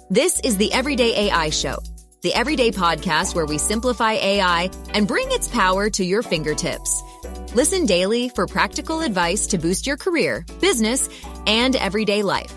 This is the Everyday AI Show, the everyday podcast where we simplify AI and bring its power to your fingertips. Listen daily for practical advice to boost your career, business, and everyday life.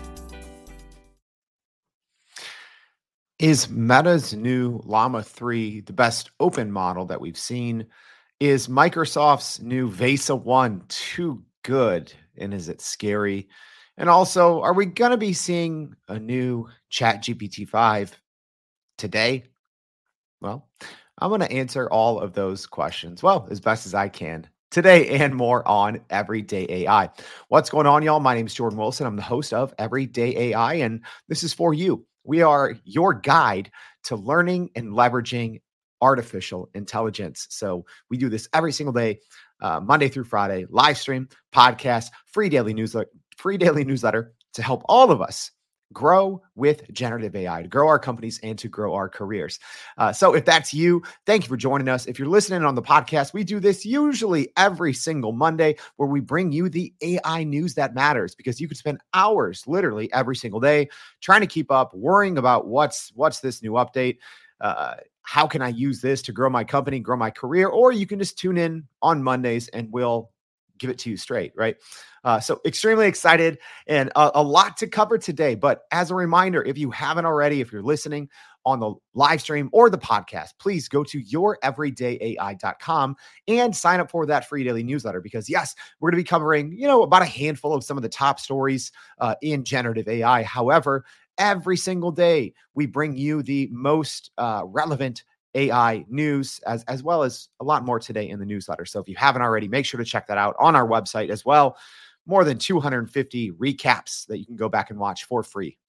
Is Meta's new Llama 3 the best open model that we've seen? Is Microsoft's new Vesa 1 too good? And is it scary? And also, are we going to be seeing a new ChatGPT 5 today? Well, I'm going to answer all of those questions, well, as best as I can today and more on Everyday AI. What's going on, y'all? My name is Jordan Wilson. I'm the host of Everyday AI, and this is for you. We are your guide to learning and leveraging artificial intelligence. So we do this every single day, Monday through Friday, live stream, podcast, free daily newsletter to help all of us grow with generative AI, to grow our companies and to grow our careers. So if that's you, thank you for joining us. If you're listening on the podcast, we do this usually every single Monday where we bring you the AI news that matters, because you could spend hours literally every single day trying to keep up, worrying about what's this new update. How can I use this to grow my company, grow my career? Or you can just tune in on Mondays and we'll give it to you straight, right? So extremely excited and a lot to cover today. But as a reminder, if you haven't already, if you're listening on the live stream or the podcast, please go to youreverydayai.com and sign up for that free daily newsletter, because yes, we're going to be covering, about a handful of some of the top stories in generative AI. However, every single day, we bring you the most relevant AI news, as well as a lot more today in the newsletter. So if you haven't already, make sure to check that out on our website as well. More than 250 recaps that you can go back and watch for free.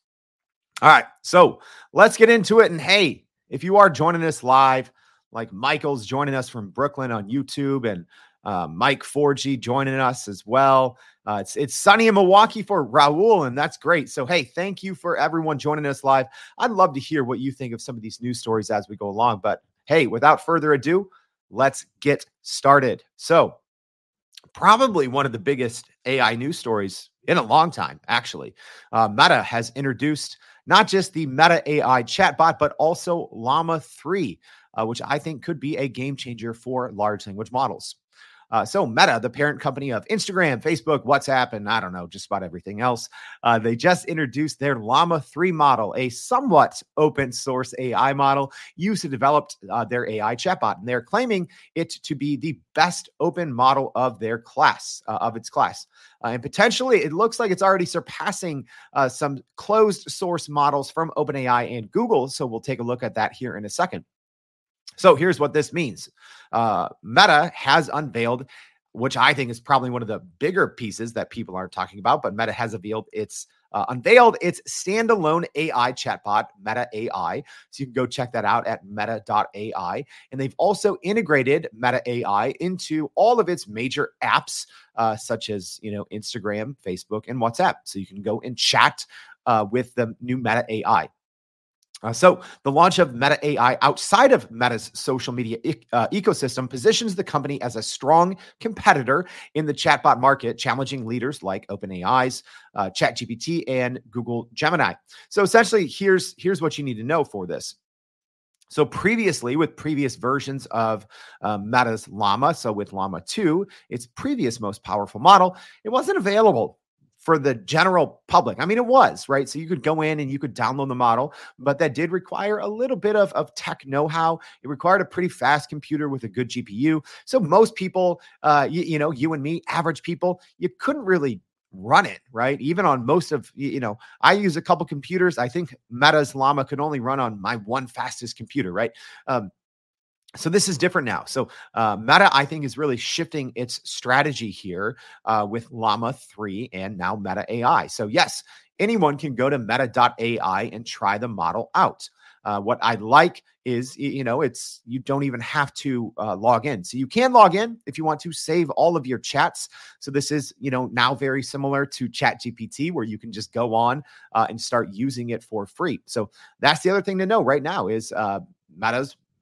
All right, so let's get into it. And hey, if you are joining us live, like Michael's joining us from Brooklyn on YouTube, and Mike 4G joining us as well. It's sunny in Milwaukee for Raul, and that's great. So, hey, thank you for everyone joining us live. I'd love to hear what you think of some of these news stories as we go along. But hey, without further ado, let's get started. So, probably one of the biggest AI news stories in a long time, actually. Meta has introduced not just the Meta AI chatbot, but also Llama 3, which I think could be a game changer for large language models. So Meta, the parent company of Instagram, Facebook, WhatsApp, and I don't know, just about everything else, they just introduced their Llama 3 model, a somewhat open source AI model used to develop their AI chatbot. And they're claiming it to be the best open model of their class, of its class. And potentially, it looks like it's already surpassing some closed source models from OpenAI and Google. So we'll take a look at that here in a second. So here's what this means. Meta has unveiled, which I think is probably one of the bigger pieces that people aren't talking about, but Meta has unveiled its standalone AI chatbot, Meta AI. So you can go check that out at meta.ai. And they've also integrated Meta AI into all of its major apps, such as, Instagram, Facebook, and WhatsApp. So you can go and chat with the new Meta AI. So the launch of Meta AI outside of Meta's social media ecosystem positions the company as a strong competitor in the chatbot market, challenging leaders like OpenAI's ChatGPT and Google Gemini. So essentially, here's what you need to know for this. So previously, with previous versions of Meta's Llama, so with Llama 2, its previous most powerful model, it wasn't available for the general public. I mean, it was, right? So you could go in and you could download the model, but that did require a little bit of tech know-how. It required a pretty fast computer with a good GPU. So most people, you and me, average people, you couldn't really run it, right? Even on most of, I use a couple computers. I think Meta's Llama could only run on my one fastest computer, right? So this is different now. So Meta, I think, is really shifting its strategy here with Llama 3 and now Meta AI. So yes, anyone can go to meta.ai and try the model out. What I like is, you don't even have to log in. So you can log in if you want to save all of your chats. So this is, now very similar to ChatGPT, where you can just go on and start using it for free. So that's the other thing to know right now is Meta's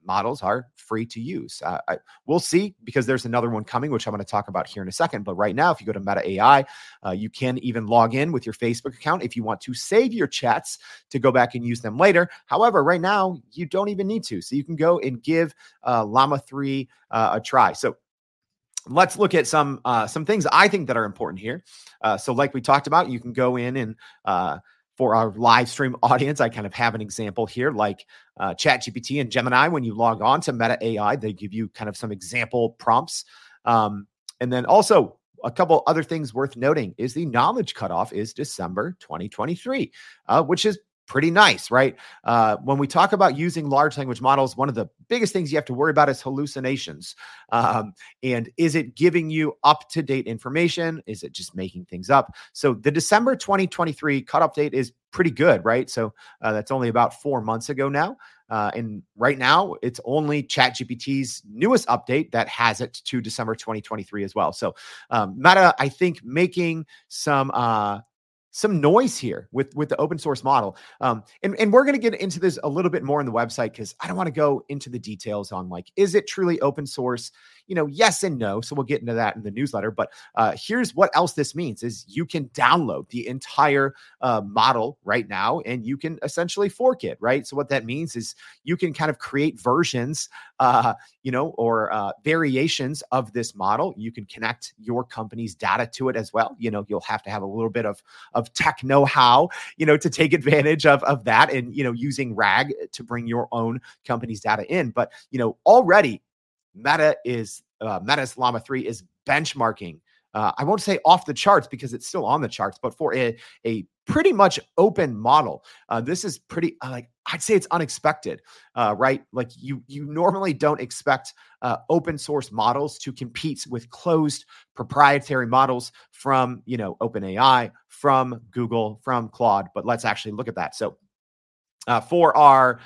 models are free to use. We'll see, because there's another one coming, which I'm going to talk about here in a second. But right now, if you go to Meta AI, you can even log in with your Facebook account if you want to save your chats to go back and use them later. However, right now, you don't even need to. So you can go and give Llama 3 a try. So let's look at some things I think that are important here. So like we talked about, you can go in and for our live stream audience, I kind of have an example here, like ChatGPT and Gemini. When you log on to Meta AI, they give you kind of some example prompts. And then also a couple other things worth noting is the knowledge cutoff is December 2023, which is pretty nice, right? When we talk about using large language models, one of the biggest things you have to worry about is hallucinations. And is it giving you up-to-date information? Is it just making things up? So the December 2023 cutoff date is pretty good, right? So that's only about 4 months ago now. And right now, it's only ChatGPT's newest update that has it to December 2023 as well. So Meta, I think, making some noise here with the open source model. And we're going to get into this a little bit more on the website, because I don't want to go into the details on, like, is it truly open source? Yes and no. So we'll get into that in the newsletter. But here's what else this means is you can download the entire model right now, and you can essentially fork it, right? So what that means is you can kind of create versions, or variations of this model. You can connect your company's data to it as well. You'll have to have a little bit of tech know-how, to take advantage of that, and, using RAG to bring your own company's data in. But, already Meta's Llama 3 is benchmarking. I won't say off the charts, because it's still on the charts, but for a pretty much open model, this is pretty, I'd say it's unexpected, right? Like you normally don't expect open source models to compete with closed proprietary models from, OpenAI, from Google, from Claude. But let's actually look at that. So for our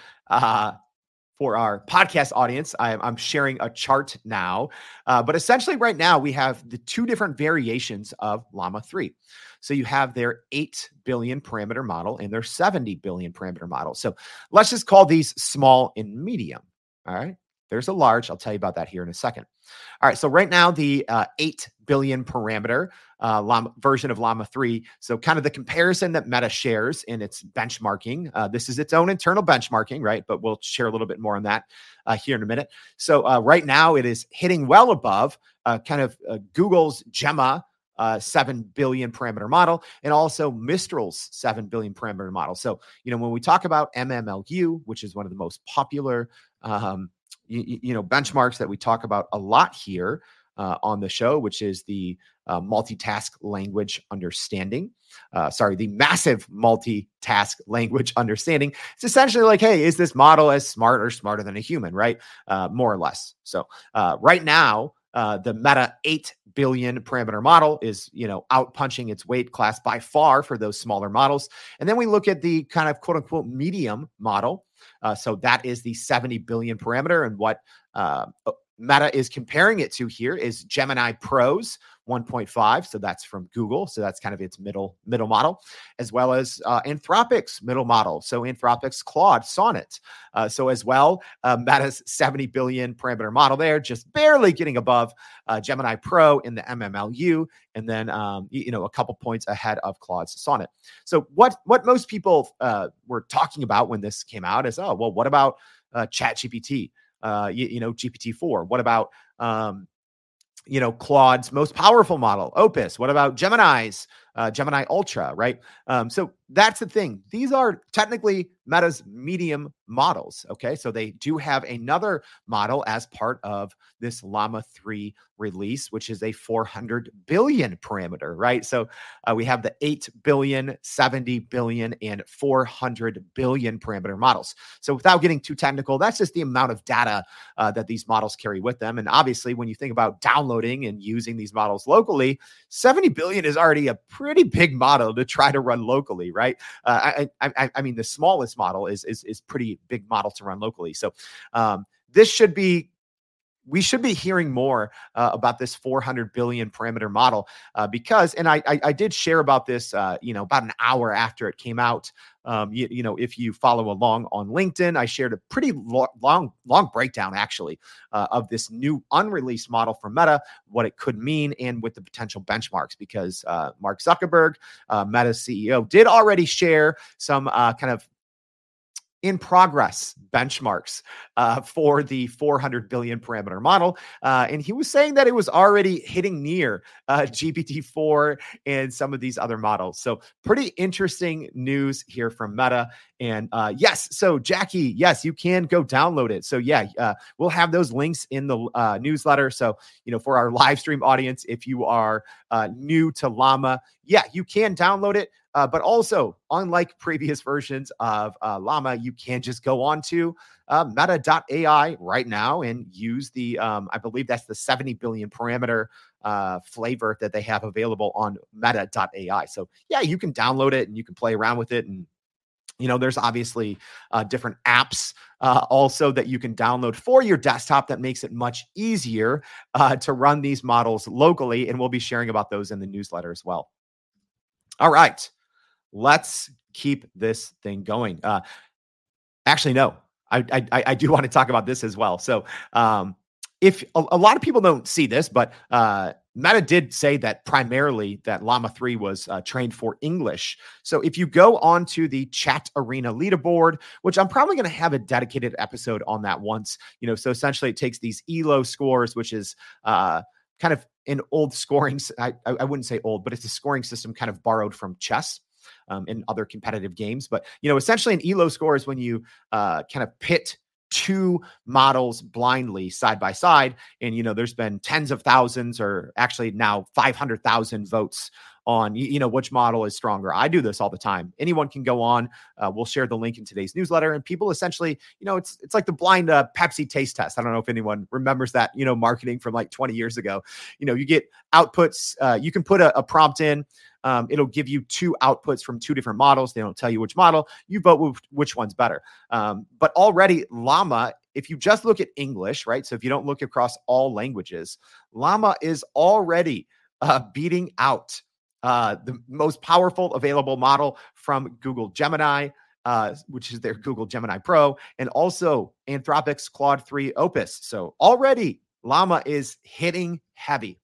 podcast audience, I'm sharing a chart now. But essentially right now we have the two different variations of Llama 3. So you have their 8 billion parameter model and their 70 billion parameter model. So let's just call these small and medium. All right. There's a large. I'll tell you about that here in a second. All right. So right now, the 8 billion parameter version of Llama 3. So kind of the comparison that Meta shares in its benchmarking. This is its own internal benchmarking, right? But we'll share a little bit more on that here in a minute. So right now, it is hitting well above Google's Gemma 7 billion parameter model, and also Mistral's 7 billion parameter model. So, when we talk about MMLU, which is one of the most popular benchmarks that we talk about a lot here on the show, which is the multitask language understanding. The massive multitask language understanding. It's essentially like, hey, is this model as smart or smarter than a human, right? More or less. So right now, the Meta 8 billion parameter model is, out punching its weight class by far for those smaller models. And then we look at the kind of quote unquote medium model. So that is the 70 billion parameter. And what Meta is comparing it to here is Gemini Pro's 1.5. So that's from Google. So that's kind of its middle model, as well as Anthropic's middle model. So Anthropic's Claude Sonnet. So as well, Meta's 70 billion parameter model there, just barely getting above Gemini Pro in the MMLU, and then a couple points ahead of Claude's Sonnet. So what most people were talking about when this came out is, what about ChatGPT? GPT-4. What about, Claude's most powerful model, Opus? What about Gemini's Gemini Ultra, right? So that's the thing. These are technically Meta's medium models, okay? So they do have another model as part of this Llama 3 release, which is a 400 billion parameter, right? So we have the 8 billion, 70 billion, and 400 billion parameter models. So without getting too technical, that's just the amount of data that these models carry with them. And obviously, when you think about downloading and using these models locally, 70 billion is already a pretty big model to try to run locally, right? I mean, the smallest model is pretty big model to run locally. So this should be we should be hearing more about this 400 billion parameter model because, and I did share about this, about an hour after it came out. If you follow along on LinkedIn, I shared a pretty long breakdown actually of this new unreleased model from Meta, what it could mean, and with the potential benchmarks, because Mark Zuckerberg, Meta's CEO, did already share some kind of in progress benchmarks for the 400 billion parameter model. And he was saying that it was already hitting near GPT-4 and some of these other models. So pretty interesting news here from Meta. And yes, so Jackie, yes, you can go download it. So yeah, we'll have those links in the newsletter. So, for our live stream audience, if you are new to Llama, yeah, you can download it. But also, unlike previous versions of Llama, you can just go on to meta.ai right now and use the, I believe that's the 70 billion parameter flavor that they have available on meta.ai. So yeah, you can download it and you can play around with it. And, there's obviously different apps also that you can download for your desktop that makes it much easier to run these models locally. And we'll be sharing about those in the newsletter as well. All right. Let's keep this thing going. Actually, no, I do want to talk about this as well. So if a lot of people don't see this, but Meta did say that primarily that Llama 3 was trained for English. So if you go onto the Chat Arena leaderboard, which I'm probably going to have a dedicated episode on that once, so essentially it takes these ELO scores, which is kind of an old scoring, I wouldn't say old, but it's a scoring system kind of borrowed from chess. In other competitive games. But, essentially an ELO score is when you kind of pit two models blindly side by side. And, there's been tens of thousands, or actually now 500,000 votes on, which model is stronger. I do this all the time. Anyone can go on. We'll share the link in today's newsletter, and people essentially, it's like the blind Pepsi taste test. I don't know if anyone remembers that, marketing from like 20 years ago. You get outputs. You can put a prompt in. It'll give you two outputs from two different models. They don't tell you which model. You vote which one's better. But already Llama, if you just look at English, right? So if you don't look across all languages, Llama is already beating out the most powerful available model from Google Gemini, which is their Google Gemini Pro, and also Anthropic's Claude 3 Opus. So already Llama is hitting heavy.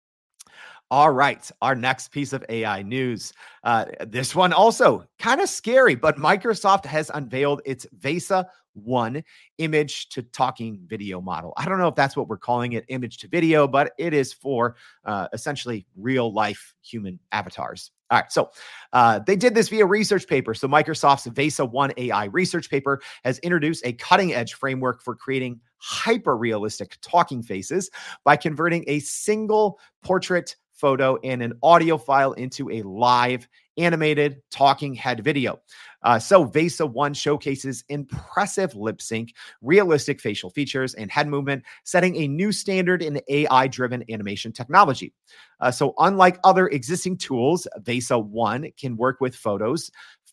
All right, our next piece of AI news. This one also kind of scary, but Microsoft has unveiled its VESA 1 image to talking video model. I don't know if that's what we're calling it, image to video, but it is for essentially real life human avatars. All right, so they did this via research paper. So Microsoft's VESA 1 AI research paper has introduced a cutting edge framework for creating hyper-realistic talking faces by converting a single portrait photo and an audio file into a live animated talking head video. So VESA 1 showcases impressive lip sync, realistic facial features, and head movement, setting a new standard in AI-driven animation technology. So unlike other existing tools, VESA 1 can work with photos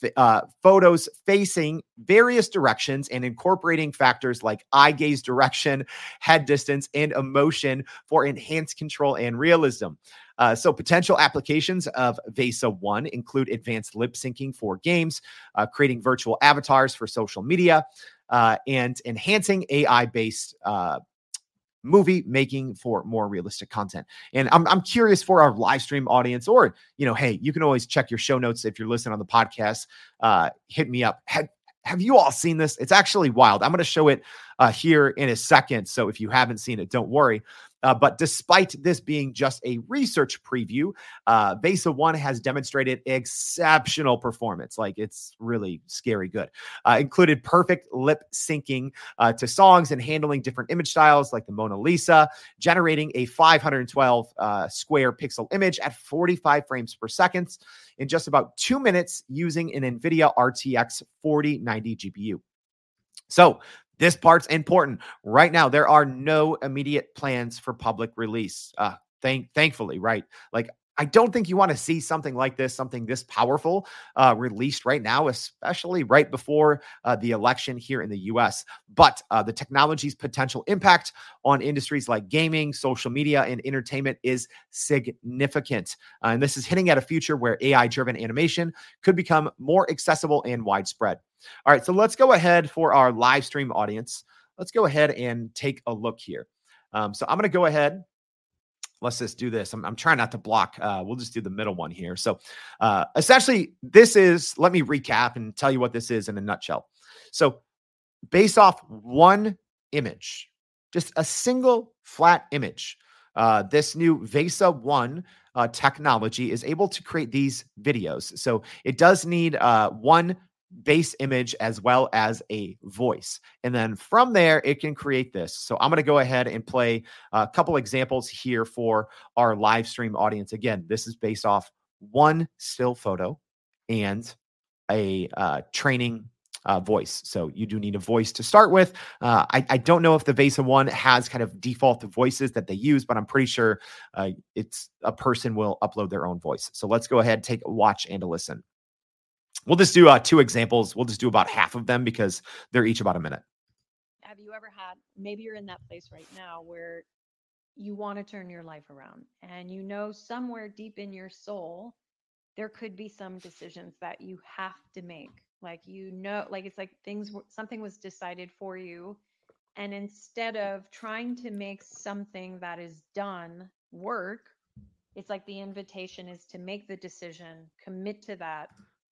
facing various directions and incorporating factors like eye gaze direction, head distance, and emotion for enhanced control and realism. So potential applications of VESA 1 include advanced lip syncing for games, creating virtual avatars for social media, and enhancing AI-based movie making for more realistic content. And I'm curious for our live stream audience, or, hey, you can always check your show notes if you're listening on the podcast. Hit me up. Have you all seen this? It's actually wild. I'm going to show it here in a second. So if you haven't seen it, don't worry. But despite this being just a research preview, VESA 1 has demonstrated exceptional performance. Like, it's really scary good. Included perfect lip syncing to songs and handling different image styles like the Mona Lisa, generating a 512 square pixel image at 45 frames per second in just about 2 minutes using an NVIDIA RTX 4090 GPU. So this part's important. Right now, there are no immediate plans for public release. Thankfully, right? Like, I don't think you want to see something like this, something this powerful, released right now, especially right before the election here in the US. But the technology's potential impact on industries like gaming, social media, and entertainment is significant. And this is hitting at a future where AI-driven animation could become more accessible and widespread. All right, so let's go ahead for our live stream audience. Let's go ahead and take a look here. So I'm going to go ahead. Let's just do this. I'm trying not to block. We'll just do the middle one here. So essentially, this is, let me recap and tell you what this is in a nutshell. So based off one image, just a single flat image, this new VESA 1 technology is able to create these videos. So it does need one base image as well as a voice. And then from there, it can create this. So I'm going to go ahead and play a couple examples here for our live stream audience. Again, this is based off one still photo and a training voice. So you do need a voice to start with. I don't know if the VESA 1 has kind of default voices that they use, but I'm pretty sure it's a person will upload their own voice. So let's go ahead, take a watch and a listen. We'll just do two examples. We'll just do about half of them because they're each about a minute. Have you ever had, maybe you're in that place right now where you want to turn your life around and you know somewhere deep in your soul, there could be some decisions that you have to make. Like, you know, like it's like something was decided for you. And instead of trying to make something that is done work, it's like the invitation is to make the decision, commit to that.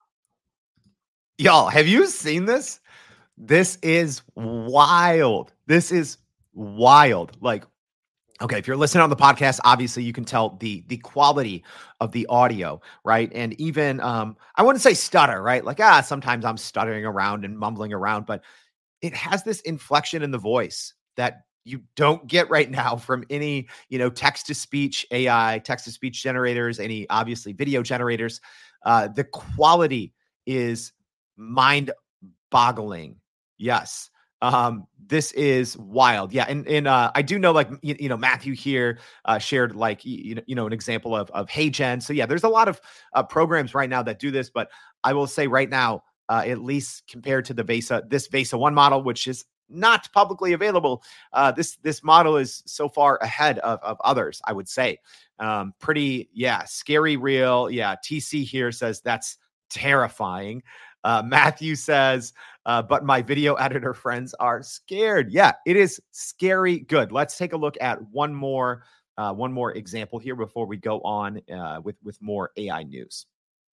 Y'all, have you seen this? This is wild. This is wild. Like, okay, if you're listening on the podcast, obviously you can tell the quality of the audio, right? And even, I wouldn't say stutter, right? Like, sometimes I'm stuttering around and mumbling around, but it has this inflection in the voice that you don't get right now from any, text-to-speech AI, text-to-speech generators, any obviously video generators. The quality is mind-boggling. Yes. This is wild. Yeah. And I do know, like, Matthew here shared like, an example of HeyGen. So yeah, there's a lot of programs right now that do this, but I will say right now, at least compared to this VESA 1 model, which is not publicly available, this model is so far ahead of others, I would say. Pretty, scary real. Yeah. TC here says that's terrifying. Matthew says, but my video editor friends are scared. Yeah, it is scary good. Let's take a look at one more example here before we go on with more AI news.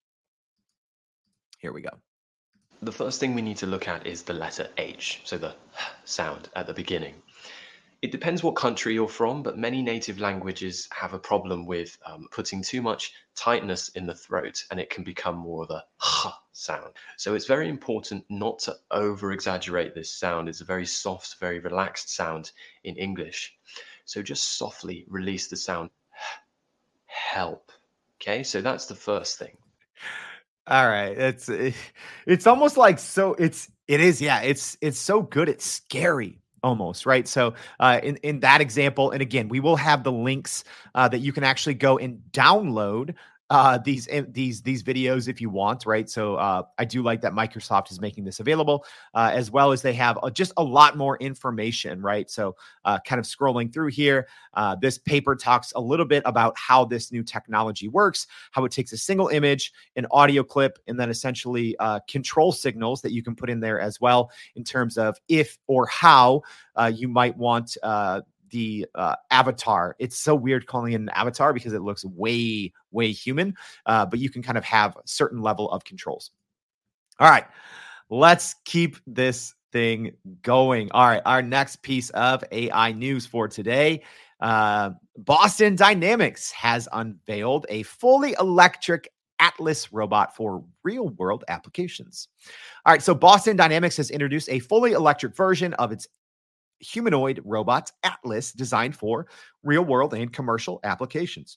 Here we go. The first thing we need to look at is the letter H, so the sound at the beginning. It depends what country you're from, but many native languages have a problem with putting too much tightness in the throat, and it can become more of a h sound. So it's very important not to over-exaggerate this sound. It's a very soft, very relaxed sound in English. So just softly release the sound, help. Okay, so that's the first thing. All right, it's almost like it's so good, it's scary. Almost, right? So in that example, and again, we will have the links that you can actually go and download these videos if you want, right? So I do like that Microsoft is making this available, as well as they have just a lot more information, right? So kind of scrolling through here, this paper talks a little bit about how this new technology works, how it takes a single image, an audio clip, and then essentially control signals that you can put in there as well in terms of if or how you might want the avatar. It's so weird calling it an avatar because it looks way human, but you can kind of have a certain level of controls. All right, let's keep this thing going. All right, our next piece of AI news for today. Boston Dynamics has unveiled a fully electric Atlas robot for real-world applications. All right, so Boston Dynamics has introduced a fully electric version of its humanoid robot Atlas designed for real-world and commercial applications.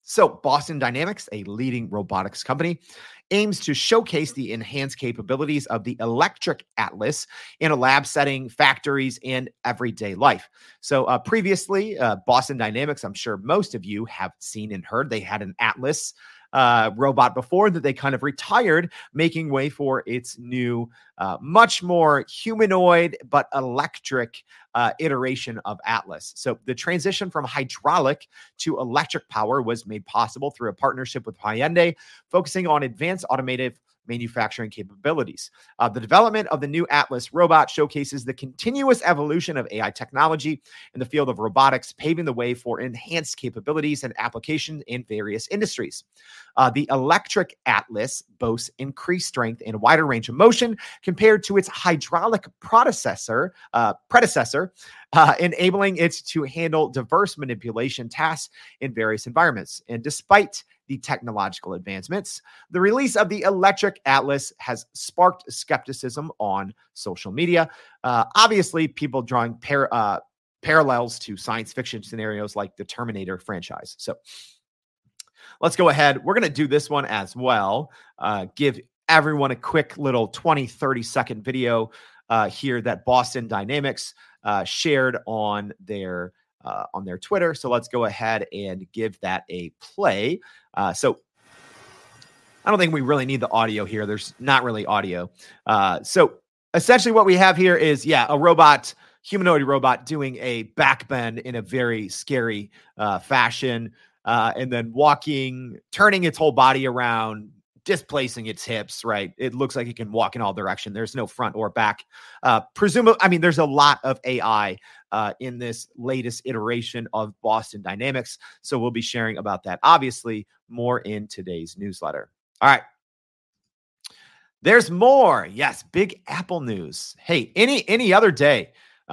So Boston Dynamics, a leading robotics company, aims to showcase the enhanced capabilities of the Electric Atlas in a lab setting, factories, and everyday life. So previously, Boston Dynamics, I'm sure most of you have seen and heard, they had an Atlas robot before that they kind of retired, making way for its new, much more humanoid but electric iteration of Atlas. So the transition from hydraulic to electric power was made possible through a partnership with Hyundai, focusing on advanced automotive manufacturing capabilities. The development of the new Atlas robot showcases the continuous evolution of AI technology in the field of robotics, paving the way for enhanced capabilities and application in various industries. The Electric Atlas boasts increased strength and a wider range of motion compared to its hydraulic predecessor, enabling it to handle diverse manipulation tasks in various environments. And despite the technological advancements, the release of the Electric Atlas has sparked skepticism on social media. Obviously, people drawing parallels to science fiction scenarios like the Terminator franchise. So let's go ahead. We're going to do this one as well. Give everyone a quick little 20, 30-second video here that Boston Dynamics shared on their Twitter. So let's go ahead and give that a play. So I don't think we really need the audio here. There's not really audio. So essentially what we have here is, a robot, humanoid robot doing a backbend in a very scary fashion, and then walking, turning its whole body around, displacing its hips, right? It looks like it can walk in all directions. There's no front or back. Presumably, there's a lot of AI in this latest iteration of Boston Dynamics. So we'll be sharing about that, obviously, more in today's newsletter. All right. There's more. Yes, big Apple news. Hey, any other day,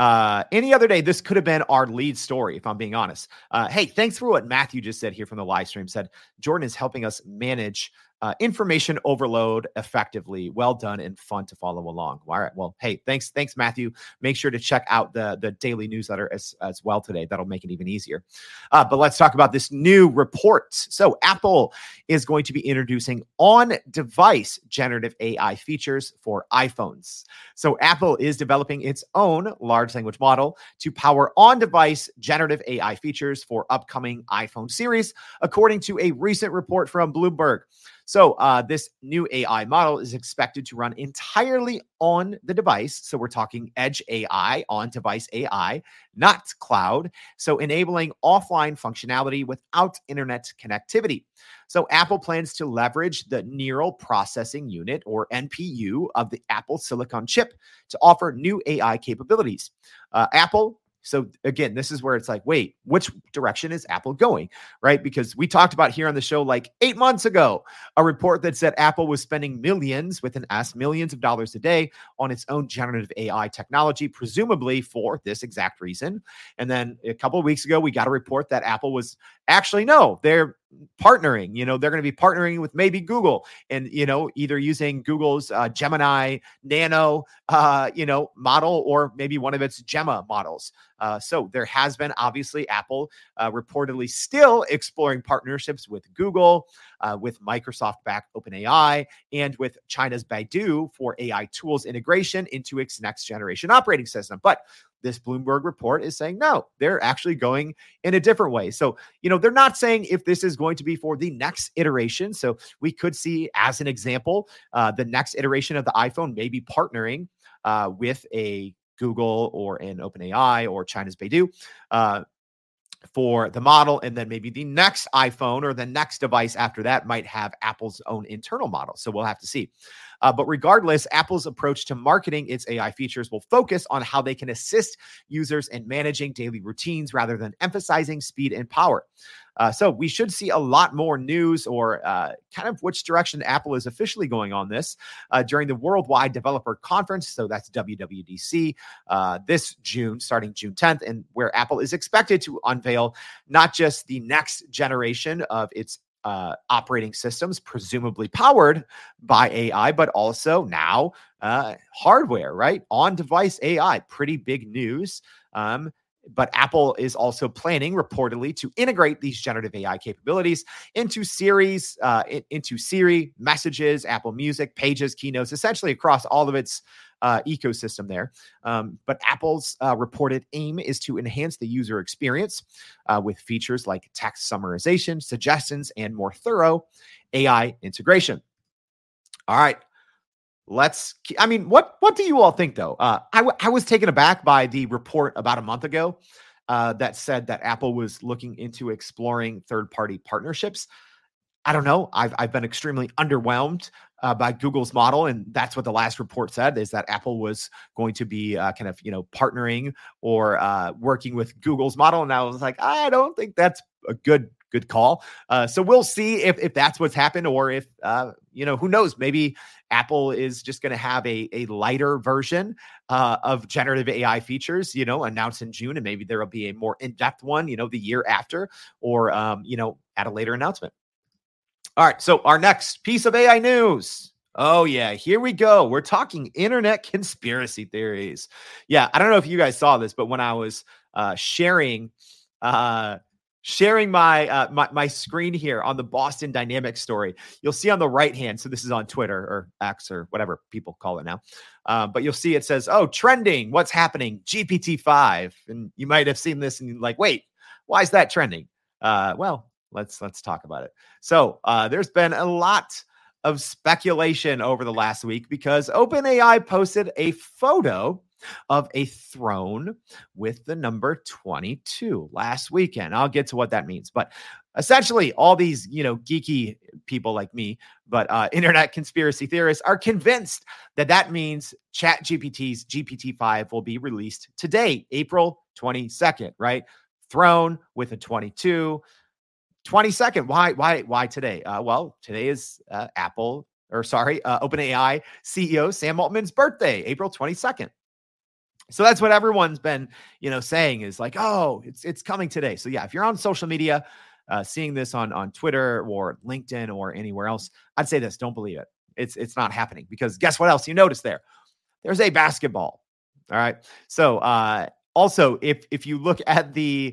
this could have been our lead story, if I'm being honest. Hey, thanks for what Matthew just said here from the live stream. Said Jordan is helping us manage information overload effectively. Well done and fun to follow along. All right. Well, hey, thanks, Matthew. Make sure to check out the daily newsletter as well today. That'll make it even easier. But let's talk about this new report. So Apple is going to be introducing on-device generative AI features for iPhones. So Apple is developing its own large language model to power on-device generative AI features for upcoming iPhone series, according to a recent report from Bloomberg. So this new AI model is expected to run entirely on the device. So we're talking edge AI, on-device AI, not cloud. So enabling offline functionality without internet connectivity. So Apple plans to leverage the Neural Processing Unit, or NPU, of the Apple Silicon chip to offer new AI capabilities. So again, this is where it's like, wait, which direction is Apple going, right? Because we talked about here on the show like 8 months ago, a report that said Apple was spending millions, with an S, millions of dollars a day on its own generative AI technology, presumably for this exact reason. And then a couple of weeks ago, we got a report that Apple was they're partnering, they're going to be partnering with maybe Google and, either using Google's Gemini Nano, model, or maybe one of its Gemma models. So there has been, obviously, Apple reportedly still exploring partnerships with Google, with Microsoft-backed OpenAI, and with China's Baidu for AI tools integration into its next generation operating system. But this Bloomberg report is saying, no, they're actually going in a different way. So, they're not saying if this is going to be for the next iteration. So we could see, as an example, the next iteration of the iPhone may be partnering with a Google or an OpenAI or China's Baidu for the model. And then maybe the next iPhone or the next device after that might have Apple's own internal model. So we'll have to see. But regardless, Apple's approach to marketing its AI features will focus on how they can assist users in managing daily routines rather than emphasizing speed and power. So we should see a lot more news or kind of which direction Apple is officially going on this during the Worldwide Developer Conference. So that's WWDC this June, starting June 10th, and where Apple is expected to unveil not just the next generation of its operating systems, presumably powered by AI, but also now hardware, right? On-device AI, pretty big news. But Apple is also planning, reportedly, to integrate these generative AI capabilities into Siri messages, Apple Music, Pages, Keynotes, essentially across all of its ecosystem there. But Apple's reported aim is to enhance the user experience with features like text summarization, suggestions, and more thorough AI integration. All right. What do you all think, though? I was taken aback by the report about a month ago that said that Apple was looking into exploring third-party partnerships. I don't know. I've been extremely underwhelmed by Google's model, and that's what the last report said, is that Apple was going to be partnering or working with Google's model. And I was like, I don't think that's a good call. So we'll see if that's what's happened, or if who knows, maybe Apple is just going to have a lighter version of generative AI features, announced in June, and maybe there will be a more in-depth one, the year after, or at a later announcement. All right, so our next piece of AI news. Oh, yeah, here we go. We're talking internet conspiracy theories. Yeah, I don't know if you guys saw this, but when I was sharing my screen here on the Boston Dynamics story, you'll see on the right hand, so this is on Twitter or X or whatever people call it now, but you'll see it says, trending, what's happening, GPT-5. And you might have seen this and you're like, wait, why is that trending? Well, let's talk about it. So there's been a lot of speculation over the last week because OpenAI posted a photo of a throne with the number 22 last weekend. I'll get to what that means, but essentially all these, geeky people like me, but internet conspiracy theorists are convinced that means ChatGPT's GPT-5 will be released today, April 22nd, right? Throne with a 22. 22nd. Why today? Well, today is OpenAI CEO Sam Altman's birthday, April 22nd. So that's what everyone's been, saying is like, it's coming today. So yeah, if you're on social media, seeing this on Twitter or LinkedIn or anywhere else, I'd say this: don't believe it. It's not happening, because guess what else you notice there? There's a basketball. All right. So also, if you look at the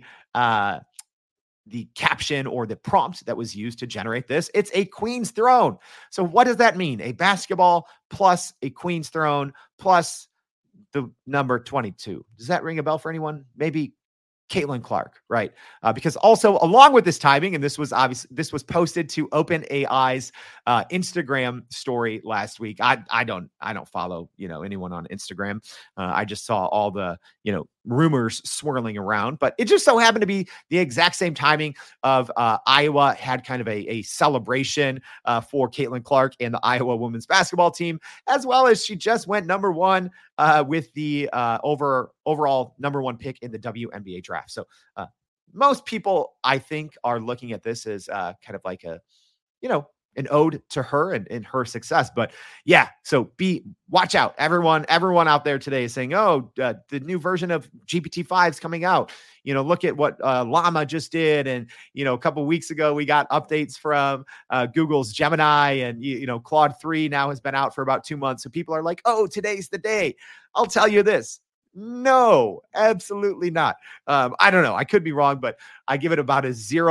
caption or the prompt that was used to generate this, it's a queen's throne. So what does that mean? A basketball plus a queen's throne plus the number 22. Does that ring a bell for anyone? Maybe Caitlin Clark, right? Because also along with this timing, and this was posted to OpenAI's Instagram story last week. I don't follow anyone on Instagram. I just saw all the rumors swirling around, but it just so happened to be the exact same timing of Iowa had kind of a celebration for Caitlin Clark and the Iowa women's basketball team, as well as she just went number one with the overall number one pick in the WNBA draft. So most people, I think, are looking at this as kind of like a, an ode to her and her success. But yeah, so watch out. Everyone out there today is saying, the new version of GPT-5 is coming out. Look at what Llama just did. And, a couple of weeks ago, we got updates from Google's Gemini, and, Claude 3 now has been out for about 2 months. So people are like, today's the day. I'll tell you this. No, absolutely not. I don't know. I could be wrong, but I give it about a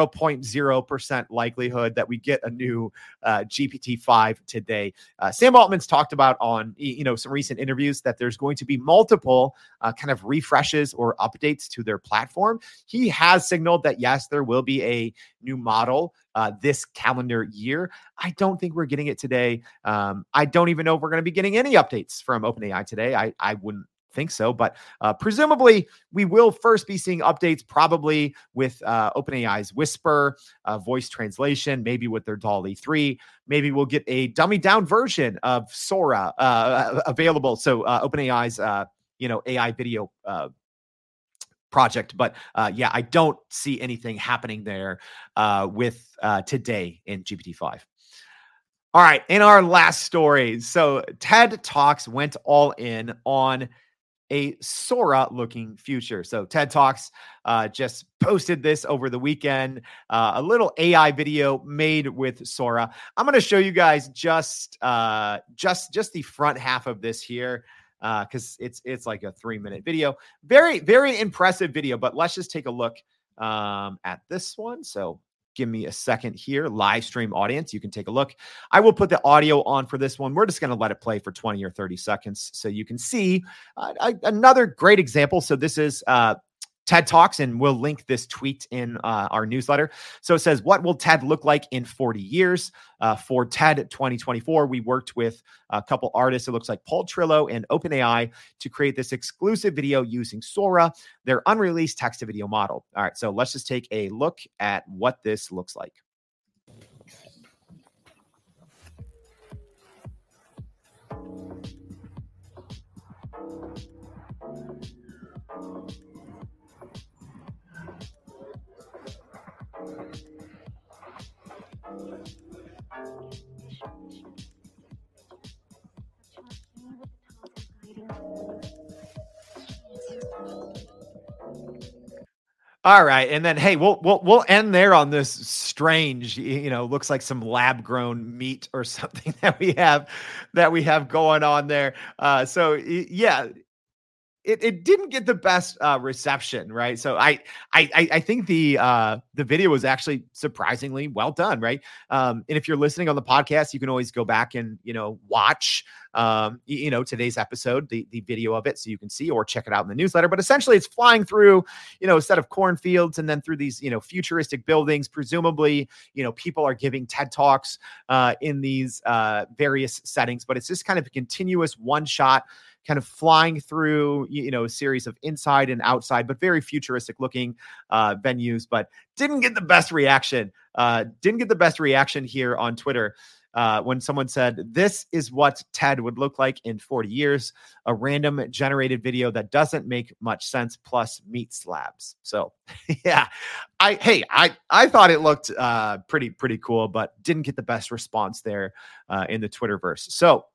0.0% likelihood that we get a new GPT-5 today. Sam Altman's talked about on some recent interviews that there's going to be multiple kind of refreshes or updates to their platform. He has signaled that, yes, there will be a new model this calendar year. I don't think we're getting it today. I don't even know if we're going to be getting any updates from OpenAI today. I wouldn't think so, but presumably we will first be seeing updates probably with OpenAI's Whisper voice translation, maybe with their DALL-E 3. Maybe we'll get a dummy down version of Sora available. So OpenAI's AI video project. But I don't see anything happening there with today in GPT-5. All right, in our last story, so TED Talks went all in on a Sora-looking future. So TED Talks just posted this over the weekend, a little AI video made with Sora. I'm going to show you guys just the front half of this here. because it's like a 3-minute video. Very, very impressive video, but let's just take a look at this one. So give me a second here. Live stream audience, you can take a look. I will put the audio on for this one. We're just going to let it play for 20 or 30 seconds so you can see another great example. So this is TED Talks, and we'll link this tweet in our newsletter. So it says, what will TED look like in 40 years? For TED 2024, we worked with a couple artists. It looks like Paul Trillo and OpenAI to create this exclusive video using Sora, their unreleased text-to-video model. All right, so let's just take a look at what this looks like. All right, and then hey, we'll end there on this strange, looks like some lab grown meat or something that we have going on there. So yeah. It didn't get the best reception, right? So I think the video was actually surprisingly well done, right? And if you're listening on the podcast, you can always go back and watch today's episode, the video of it, so you can see, or check it out in the newsletter. But essentially, it's flying through a set of cornfields and then through these futuristic buildings. Presumably, people are giving TED Talks in these various settings, but it's just kind of a continuous one shot, kind of flying through, a series of inside and outside, but very futuristic looking venues, but didn't get the best reaction. Here on Twitter when someone said, this is what TED would look like in 40 years, a random generated video that doesn't make much sense, plus meat slabs. So yeah, I thought it looked pretty cool, but didn't get the best response there in the Twitterverse. So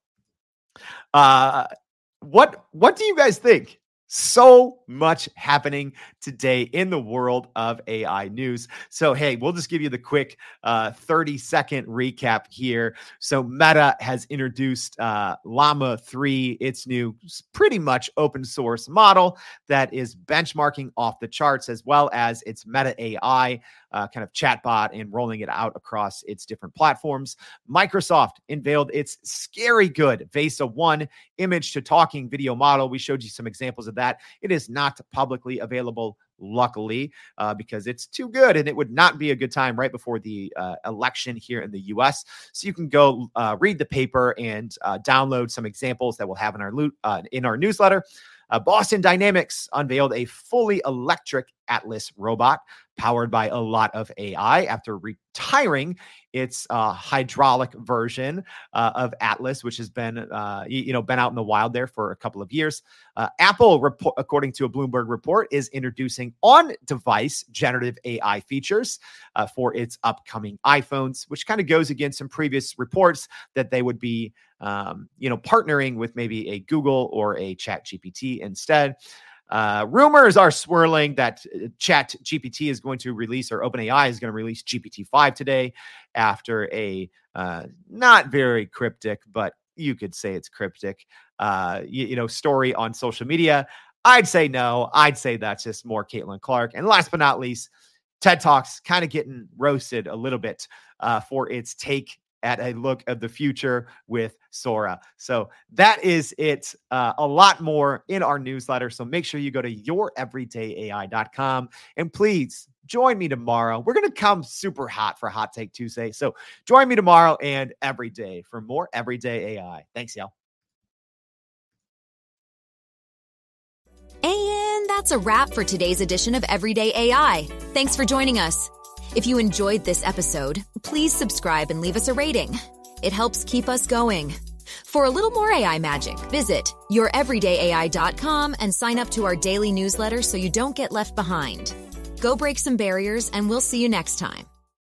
what do you guys think? So much happening today in the world of AI news. So, hey, we'll just give you the quick 30-second recap here. So Meta has introduced Llama 3, its new pretty much open source model that is benchmarking off the charts, as well as its Meta AI kind of chatbot, and rolling it out across its different platforms. Microsoft unveiled its scary good VESA 1 image to talking video model. We showed you some examples of that. It is not publicly available, luckily, because it's too good, and it would not be a good time right before the election here in the US. So you can go read the paper and download some examples that we'll have in our newsletter. Boston Dynamics unveiled a fully electric Atlas robot powered by a lot of AI after retiring its hydraulic version of Atlas, which has been been out in the wild there for a couple of years. Apple, according to a Bloomberg report, is introducing on-device generative AI features for its upcoming iPhones, which kind of goes against some previous reports that they would be partnering with maybe a Google or a ChatGPT instead. Rumors are swirling that ChatGPT is going to release, or OpenAI is going to release GPT-5 today after a not very cryptic, but you could say it's cryptic, story on social media. I'd say no. I'd say that's just more Caitlin Clark. And last but not least, TED Talks kind of getting roasted a little bit for its take at a look of the future with Sora. So that is it. A lot more in our newsletter. So make sure you go to youreverydayai.com, and please join me tomorrow. We're going to come super hot for Hot Take Tuesday. So join me tomorrow and every day for more Everyday AI. Thanks, y'all. And that's a wrap for today's edition of Everyday AI. Thanks for joining us. If you enjoyed this episode, please subscribe and leave us a rating. It helps keep us going. For a little more AI magic, visit youreverydayai.com and sign up to our daily newsletter so you don't get left behind. Go break some barriers, and we'll see you next time.